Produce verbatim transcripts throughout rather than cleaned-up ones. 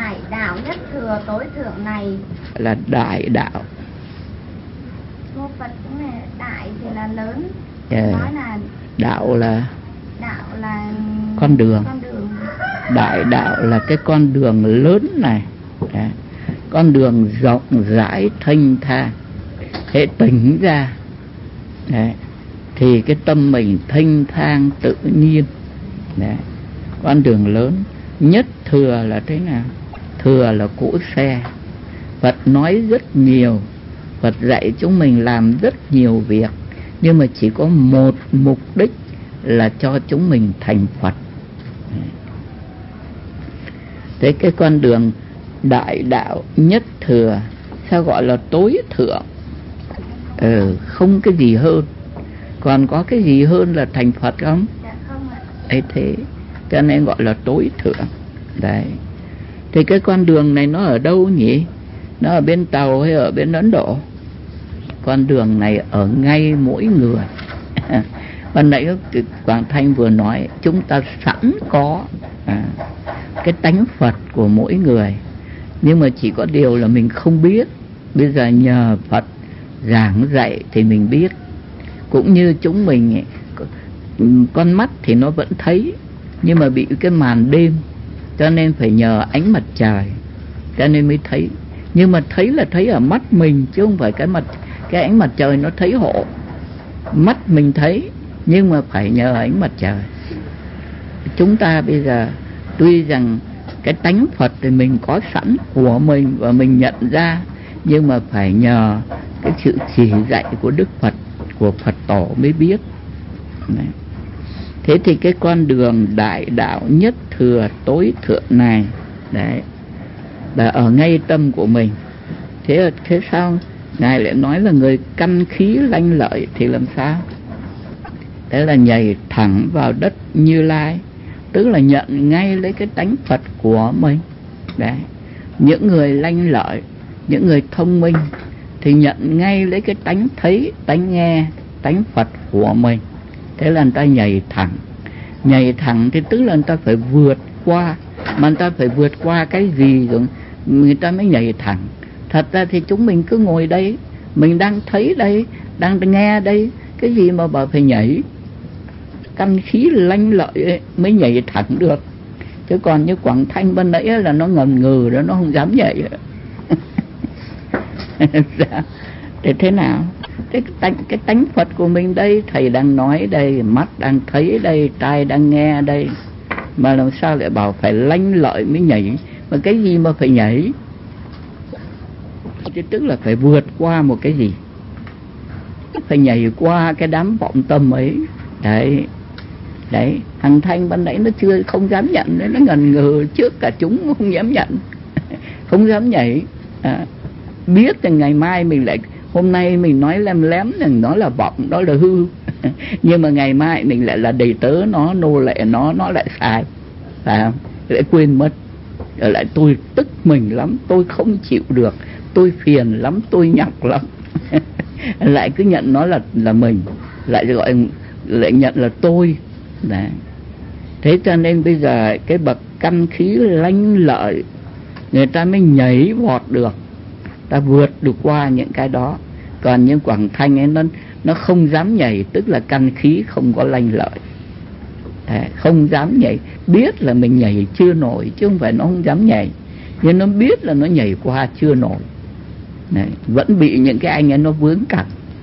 đại đạo nhất thừa tối thượng này là đại đạo. Cô Phật cũng là đại thì là lớn, yeah. nói là đạo là đạo là con đường. con đường. Đại đạo là cái con đường lớn này, yeah. Con đường rộng rãi thanh thang. Hệ tỉnh ra, yeah. Thì cái tâm mình thanh thang tự nhiên, yeah. Con đường lớn. Nhất thừa là thế nào? Thừa là cỗ xe. Phật nói rất nhiều, Phật dạy chúng mình làm rất nhiều việc, nhưng mà chỉ có một mục đích là cho chúng mình thành Phật. Thế cái con đường đại đạo nhất thừa, sao gọi là tối thượng? Ừ, không cái gì hơn. Còn có cái gì hơn là thành Phật không? Ấy thế, cho nên gọi là tối thượng. Đấy. Thì cái con đường này nó ở đâu nhỉ? Nó ở bên Tàu hay ở bên Ấn Độ? Con đường này ở ngay mỗi người. Ban nãy Quảng Thanh vừa nói, chúng ta sẵn có à, cái tánh Phật của mỗi người, nhưng mà chỉ có điều là mình không biết. Bây giờ nhờ Phật giảng dạy thì mình biết. Cũng như chúng mình, con mắt thì nó vẫn thấy, nhưng mà bị cái màn đêm, cho nên phải nhờ ánh mặt trời, cho nên mới thấy. Nhưng mà thấy là thấy ở mắt mình, chứ không phải cái mặt cái ánh mặt trời nó thấy hộ. Mắt mình thấy, nhưng mà phải nhờ ánh mặt trời. Chúng ta bây giờ tuy rằng cái tánh Phật thì mình có sẵn của mình và mình nhận ra, nhưng mà phải nhờ cái sự chỉ dạy của Đức Phật, của Phật tổ mới biết. Đấy. Thế thì cái con đường đại đạo nhất thừa tối thượng này, đấy, là ở ngay tâm của mình. Thế thế sao Ngài lại nói là người căn khí lanh lợi thì làm sao? Thế là nhảy thẳng vào đất Như Lai, tức là nhận ngay lấy cái tánh Phật của mình. Đấy. Những người lanh lợi, những người thông minh thì nhận ngay lấy cái tánh thấy, tánh nghe, tánh Phật của mình. Thế là người ta nhảy thẳng. Nhảy thẳng thì tức là người ta phải vượt qua. Mà người ta phải vượt qua cái gì rồi người ta mới nhảy thẳng. Thật ra thì chúng mình cứ ngồi đây, mình đang thấy đây, đang nghe đây, cái gì mà bảo phải nhảy? Căn khí lanh lợi ấy, mới nhảy thẳng được. Chứ còn như Quảng Thanh bên nãy là nó ngần ngừ đó, nó không dám nhảy. Để thế nào? Cái tánh, cái tánh Phật của mình đây, thầy đang nói đây, mắt đang thấy đây, tai đang nghe đây, mà làm sao lại bảo phải lanh lợi mới nhảy? Mà cái gì mà phải nhảy? Thì tức là phải vượt qua một cái gì, phải nhảy qua cái đám vọng tâm ấy. Đấy. Đấy, thằng Thanh ban nãy nó chưa không dám nhận, nó ngần ngừ trước cả chúng, không dám nhận. Không dám nhảy. À, biết rằng ngày mai mình lại, hôm nay mình nói lem lém rằng nó là vọng, đó là hư. Nhưng mà ngày mai mình lại là đầy tớ nó, nô lệ nó, nó lại sai, phải không? Lại quên mất. Rồi lại tôi tức mình lắm, tôi không chịu được, tôi phiền lắm, tôi nhọc lắm. Lại cứ nhận nó là là mình, lại gọi lại nhận là tôi. Đấy. Thế cho nên bây giờ cái bậc căn khí lanh lợi, người ta mới nhảy vọt được, ta vượt được qua những cái đó. Còn những Quảng Thanh ấy, nó nó không dám nhảy, tức là căn khí không có lanh lợi. Đấy, không dám nhảy, biết là mình nhảy chưa nổi, chứ không phải nó không dám nhảy, nhưng nó biết là nó nhảy qua chưa nổi. Đấy, vẫn bị những cái anh ấy nó vướng cặp.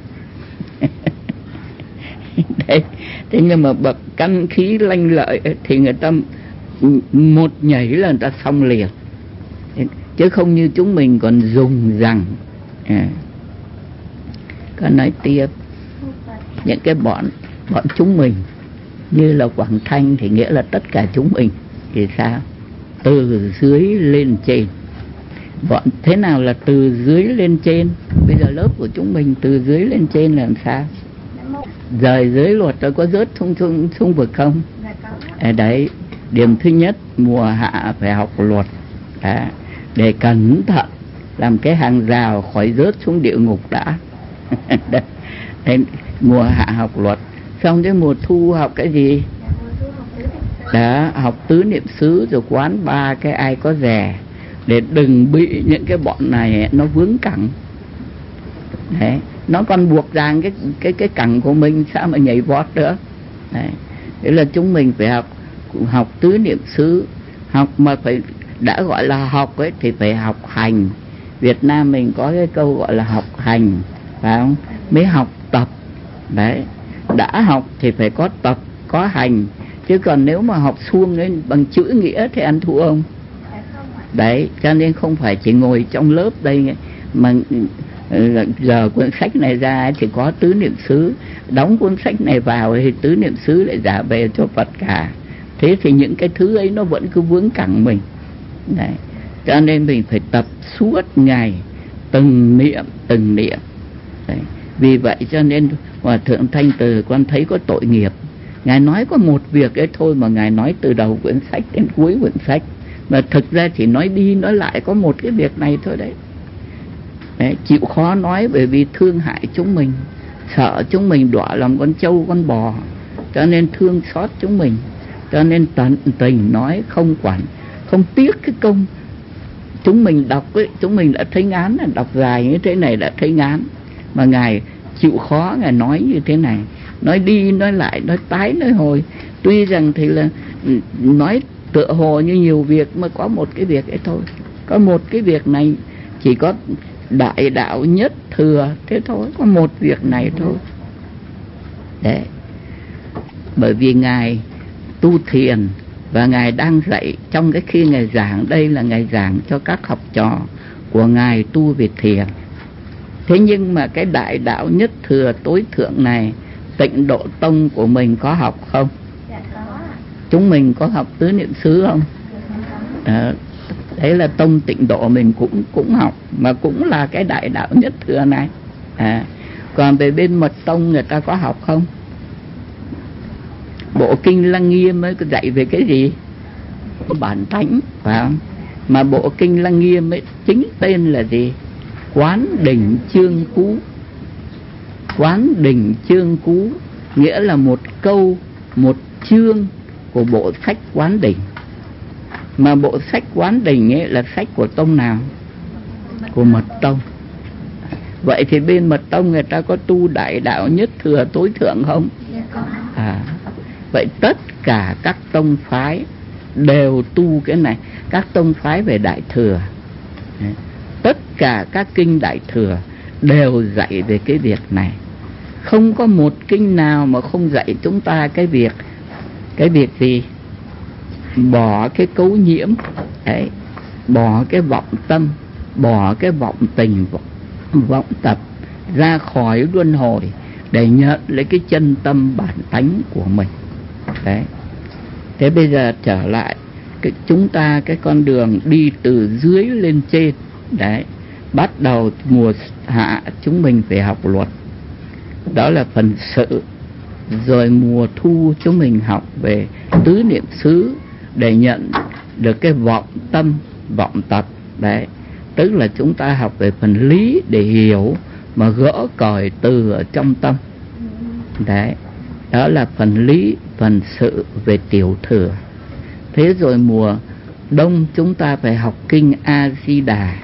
Đấy. Thế nhưng mà bậc căn khí lanh lợi ấy, thì người ta một nhảy là người ta xong liền, chứ không như chúng mình còn dùng rằng. À. Có nói tiếp, những cái bọn bọn chúng mình như là Quảng Thanh thì nghĩa là tất cả chúng mình thì sao? Từ dưới lên trên. Bọn thế nào là từ dưới lên trên? Bây giờ lớp của chúng mình từ dưới lên trên là làm sao? Rời dưới luật rồi có rớt xuống, xuống, xuống vực không? À, đấy, điểm thứ nhất, mùa hạ phải học luật. À, để cẩn thận, làm cái hàng rào khỏi rớt xuống địa ngục đã. Đấy, mùa hạ học luật. Xong đến mùa thu học cái gì? Đó, học tứ niệm xứ, rồi quán ba cái ai có rẻ, để đừng bị những cái bọn này nó vướng cẳng. Đấy, nó còn buộc rằng cái cái cái cẳng của mình sao mà nhảy vọt nữa. Đấy, thế là chúng mình phải học học tứ niệm xứ, học mà phải đã gọi là học ấy thì phải học hành. Việt Nam mình có cái câu gọi là học hành, phải không? Mới học tập. Đấy, đã học thì phải có tập, có hành, chứ còn nếu mà học suông ấy bằng chữ nghĩa thì ăn thua không? Đấy, cho nên không phải chỉ ngồi trong lớp đây mà giờ cuốn sách này ra thì có tứ niệm xứ, đóng cuốn sách này vào thì tứ niệm xứ lại trả về cho Phật cả. Thế thì những cái thứ ấy nó vẫn cứ vướng cẳng mình. Đấy, cho nên mình phải tập suốt ngày, từng niệm từng niệm. Đấy, vì vậy cho nên Hòa Thượng Thanh Từ con thấy có tội nghiệp. Ngài nói có một việc ấy thôi mà Ngài nói từ đầu quyển sách đến cuối quyển sách, mà thực ra chỉ nói đi nói lại có một cái việc này thôi đấy. Đấy, chịu khó nói bởi vì thương hại chúng mình, sợ chúng mình đọa làm con trâu con bò, cho nên thương xót chúng mình, cho nên tận tình nói, không quản, không tiếc cái công. Chúng mình đọc ấy, chúng mình đã thấy ngán, đọc dài như thế này đã thấy ngán, mà Ngài chịu khó Ngài nói như thế này, nói đi nói lại, nói tái nói hồi. Tuy rằng thì là nói tựa hồ như nhiều việc mà có một cái việc ấy thôi, có một cái việc này, chỉ có đại đạo nhất thừa thế thôi, có một việc này thôi. Đấy, bởi vì Ngài tu thiền và Ngài đang dạy, trong cái khi Ngài giảng đây là Ngài giảng cho các học trò của Ngài tu về thiền. Thế nhưng mà cái đại đạo nhất thừa tối thượng này, Tịnh Độ Tông của mình có học không? Dạ có. Chúng mình có học tứ niệm xứ không? Đó, đấy là tông Tịnh Độ mình cũng cũng học, mà cũng là cái đại đạo nhất thừa này. À, còn về bên Mật Tông người ta có học không? Bộ kinh Lăng Nghiêm mới dạy về cái gì? Bản tánh, phải không? Mà bộ kinh Lăng Nghiêm ấy chính tên là gì? Quán Đỉnh Chương Cú. Quán Đỉnh Chương Cú nghĩa là một câu, một chương của bộ sách Quán Đỉnh. Mà bộ sách Quán Đỉnh ấy là sách của tông nào? Của Mật Tông. Vậy thì bên Mật Tông người ta có tu đại đạo nhất thừa tối thượng không? À, vậy tất cả các tông phái đều tu cái này. Các tông phái về đại thừa, tất cả các kinh đại thừa đều dạy về cái việc này. Không có một kinh nào mà không dạy chúng ta cái việc cái việc gì? Bỏ cái cấu nhiễm đấy, bỏ cái vọng tâm, bỏ cái vọng tình, vọng, vọng tập, ra khỏi luân hồi để nhận lấy cái chân tâm bản tánh của mình. Đấy. Thế bây giờ trở lại cái, chúng ta cái con đường đi từ dưới lên trên. Đấy, bắt đầu mùa hạ chúng mình phải học luật, đó là phần sự. Rồi mùa thu chúng mình học về tứ niệm xứ để nhận được cái vọng tâm, vọng tập. Đấy, tức là chúng ta học về phần lý để hiểu mà gỡ còi từ ở trong tâm. Đấy, đó là phần lý, phần sự về tiểu thừa. Thế rồi mùa đông chúng ta phải học kinh A Di Đà,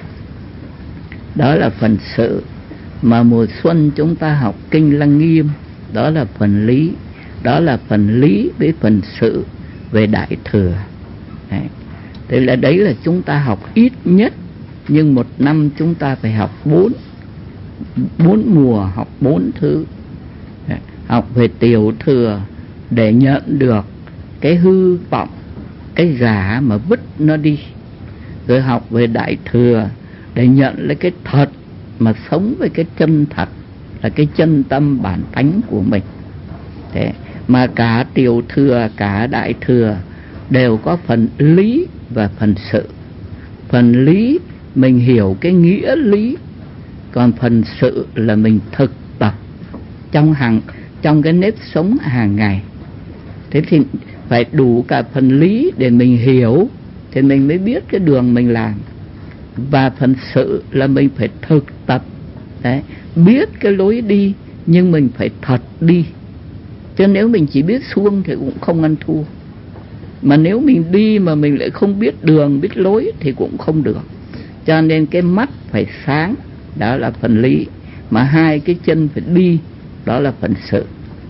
đó là phần sự. Mà mùa xuân chúng ta học kinh Lăng Nghiêm, đó là phần lý. Đó là phần lý với phần sự về đại thừa. Đấy, thế là đấy là chúng ta học ít nhất, nhưng một năm chúng ta phải học bốn bốn mùa, học bốn thứ. Đấy, học về tiểu thừa để nhận được cái hư vọng, cái giả mà vứt nó đi. Rồi học về đại thừa để nhận lấy cái thật mà sống với cái chân thật, là cái chân tâm bản tánh của mình. Thế mà cả tiểu thừa, cả đại thừa đều có phần lý và phần sự. Phần lý mình hiểu cái nghĩa lý, còn phần sự là mình thực tập trong hàng trong cái nếp sống hàng ngày. Thế thì phải đủ cả phần lý để mình hiểu thì mình mới biết cái đường mình làm, và phần sự là mình phải thực tập. Đấy, biết cái lối đi nhưng mình phải thật đi, chứ nếu mình chỉ biết suông thì cũng không ăn thua. Mà nếu mình đi mà mình lại không biết đường, biết lối thì cũng không được. Cho nên cái mắt phải sáng, đó là phần lý, mà hai cái chân phải đi, đó là phần sự.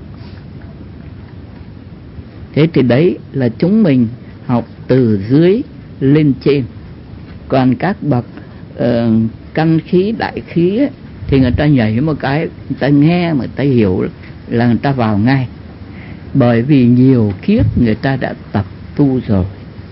Thế thì đấy là chúng mình học từ dưới lên trên. Còn các bậc uh, căn khí đại khí ấy, thì người ta nhảy một cái, người ta nghe mà người ta hiểu là người ta vào ngay, bởi vì nhiều kiếp người ta đã tập tu rồi,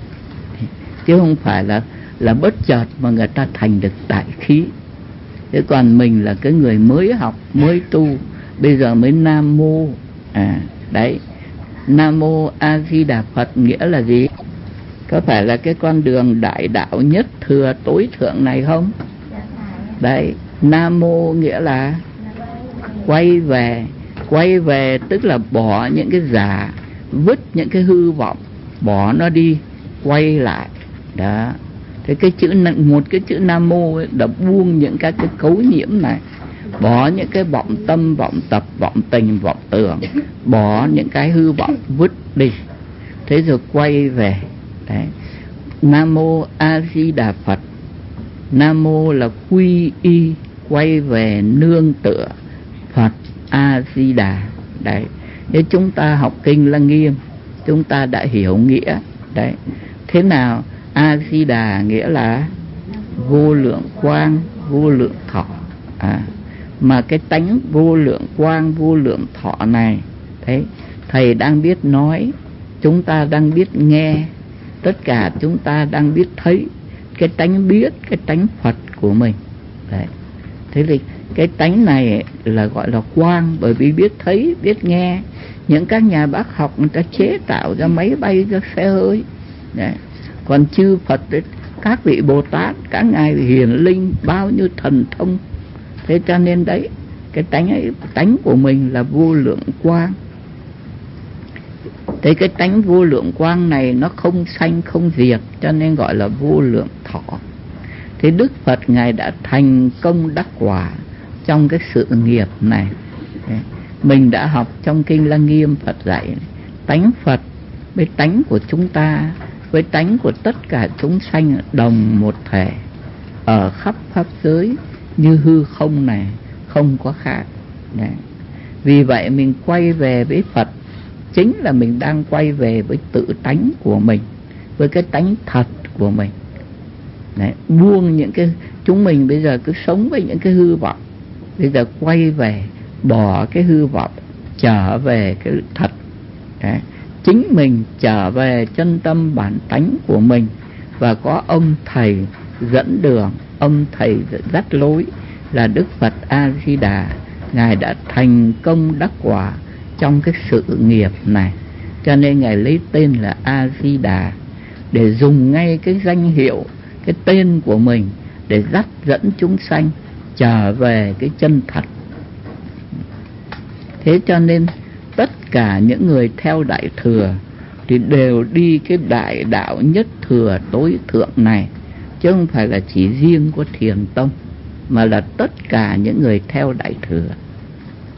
chứ không phải là là bất chợt mà người ta thành được đại khí. Thế còn mình là cái người mới học, mới tu, bây giờ mới Nam Mô. À đấy, Nam Mô A Di Đà Phật nghĩa là gì? Có phải là cái con đường đại đạo nhất thừa tối thượng này không? Đấy, Nam Mô nghĩa là quay về. Quay về tức là bỏ những cái giả, vứt những cái hư vọng, bỏ nó đi, quay lại. Đó. Thế cái chữ, một cái chữ Nam Mô ấy, đã buông những các cái cấu nhiễm này, bỏ những cái vọng tâm, vọng tập, vọng tình, vọng tưởng, bỏ những cái hư vọng, vứt đi. Thế rồi quay về. Đấy. Nam Mô A Di Đà Phật. Nam Mô là quy y, quay về nương tựa Phật A Di Đà. Đấy. Thế chúng ta học kinh Lăng Nghiêm, chúng ta đã hiểu nghĩa. Đấy. Thế nào? A Di Đà nghĩa là vô lượng quang, vô lượng thọ. À, mà cái tánh vô lượng quang, vô lượng thọ này, thấy thầy đang biết nói, chúng ta đang biết nghe, tất cả chúng ta đang biết thấy cái tánh biết, cái tánh Phật của mình. Đấy. Thế thì cái tánh này là gọi là quang, bởi vì biết thấy, biết nghe. Những các nhà bác học người ta chế tạo ra máy bay, ra xe hơi. Đấy. Còn chư Phật ấy, các vị Bồ Tát, các ngài hiển linh, bao nhiêu thần thông. Thế cho nên đấy, cái tánh ấy, tánh của mình là vô lượng quang. Thế cái tánh vô lượng quang này nó không sanh không diệt, cho nên gọi là vô lượng thọ. Thế Đức Phật ngài đã thành công đắc quả trong cái sự nghiệp này. Mình đã học trong kinh Lăng Nghiêm, Phật dạy tánh Phật với tánh của chúng ta, với tánh của tất cả chúng sanh đồng một thể, ở khắp pháp giới như hư không này, không có khác. Đấy. Vì vậy mình quay về với Phật, chính là mình đang quay về với tự tánh của mình, với cái tánh thật của mình. Đấy. Buông những cái, chúng mình bây giờ cứ sống với những cái hư vọng, bây giờ quay về, bỏ cái hư vọng, trở về cái thật. Đấy. Chính mình trở về chân tâm bản tánh của mình, và có ông thầy dẫn đường, ông thầy dắt lối là Đức Phật A Di Đà. Ngài đã thành công đắc quả trong cái sự nghiệp này, cho nên ngài lấy tên là A Di Đà, để dùng ngay cái danh hiệu, cái tên của mình để dắt dẫn chúng sanh trở về cái chân thật. Thế cho nên tất cả những người theo Đại Thừa thì đều đi cái đại đạo nhất thừa tối thượng này, chứ không phải là chỉ riêng của Thiền Tông, mà là tất cả những người theo Đại Thừa.